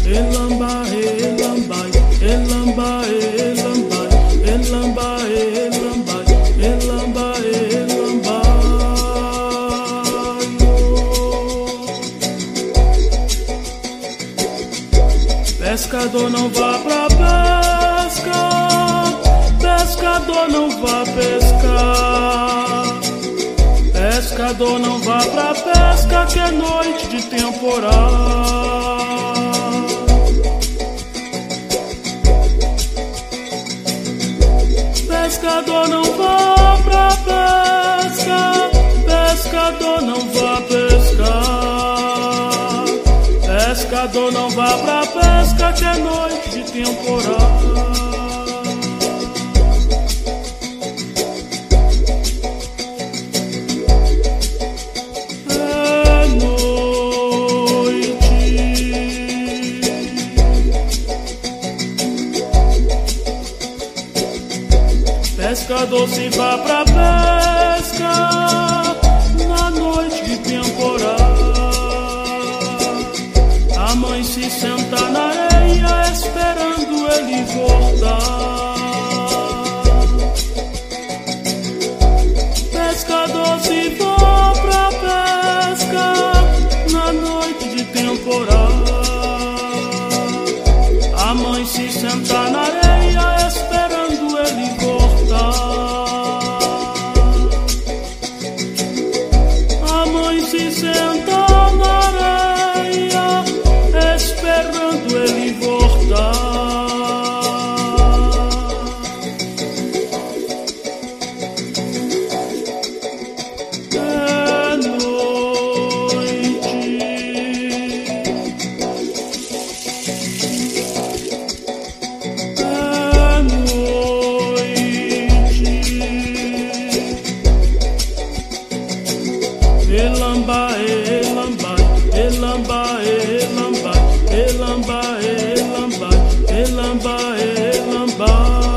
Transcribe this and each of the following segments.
elamba, elamba, elamba, elamba, elamba, elamba, elamba, elamba. Pescador não vá pra pesca, pescador não vá pescar. Pescador não vá pra pesca, que é noite de temporal. Pescador não vá pra pesca, pescador não vá pescar. Pescador não vá pra pesca, que é noite de temporal. Pescador se vá pra pesca na noite de temporal. A mãe se senta na areia esperando ele voltar. Pescador se vá pra pesca na noite de temporal. A mãe se senta na areia esperando ele voltar. A mãe se senta na areia esperando ele voltar. É noite, é noite. Elamba, elamba, elamba, elamba, elamba, elamba, elamba, elamba.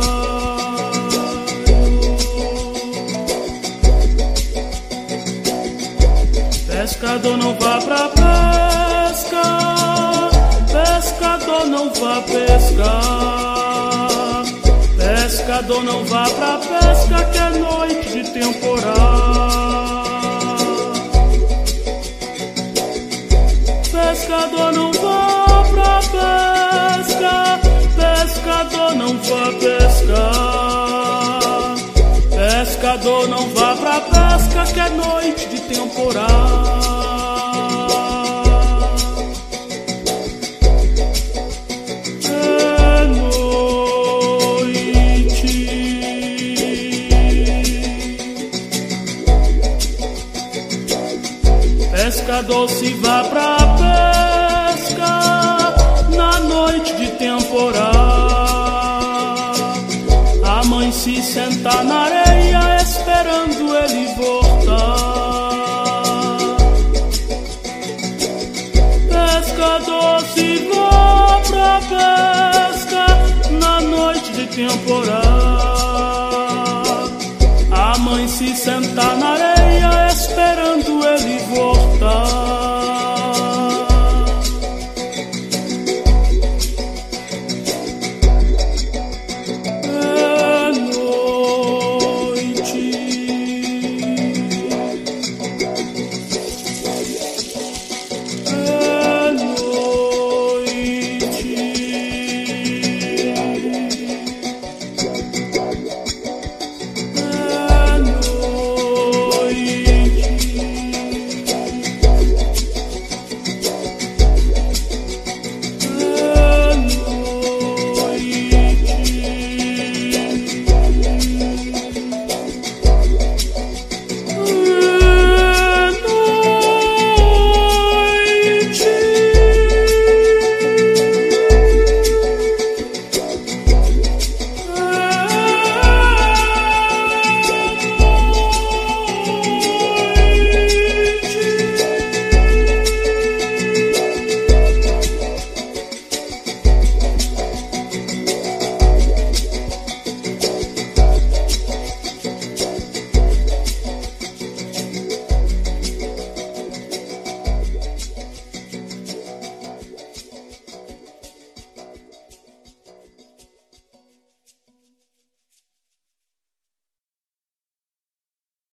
Pescador não vá pra pesca, pescador não vá pescar. Pescador não vá pra pesca, que é noite de temporal. Pescador não vá pra pesca, pescador não vá pescar. Pescador não vá pra pesca, que é noite de temporal. É noite, pescador se vá pra pesca na noite de temporal. A mãe se senta na areia